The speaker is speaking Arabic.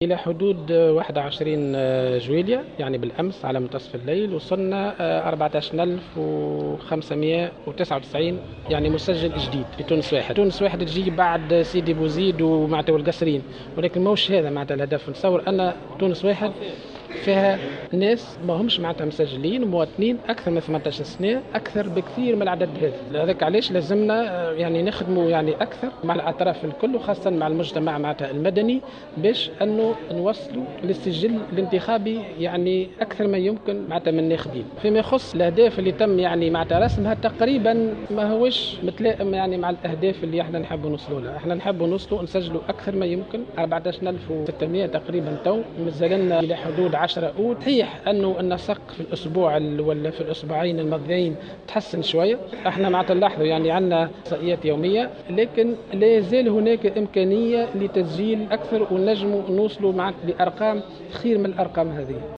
إلى حدود 21 جويلية، يعني بالأمس على منتصف الليل وصلنا 14599 يعني مسجل جديد في تونس واحد. تونس واحد تجي بعد سيدي بوزيد ومعناتها والقصرين، ولكن موش هذا معناتها الهدف. نتصور أن تونس واحد فيها ناس ما همش معناتها مسجلين مواطنين أكثر من 18 سنة، أكثر بكثير من العدد هذا. هذاك علاش لازمنا يعني نخدموا يعني أكثر مع الأطراف الكل، وخاصة مع المجتمع معناتها المدني، باش أنه نوصلوا للسجل الانتخابي يعني أكثر ما يمكن معناتها من الناخبين. فيما يخص الأهداف اللي تم يعني معناتها رسمها تقريبا ما هوش متلائم يعني مع الأهداف اللي احنا نحب نوصلوا لها. احنا نحب نوصلوا نسجلوا أكثر ما يمكن 14600 تقريبا تو، مازال لنا إلى حدود 10 أوت. صحيح أنه النسق في الأسبوع ولا في الأسبوعين الماضيين تحسن شوية، احنا معناتها نلاحظوا يعني عندنا إحصائيات يومية، لكن لا يزال هناك إمكانية لتسجيل أكثر ونجموا نوصلوا مع لأرقام خير من الأرقام هذه.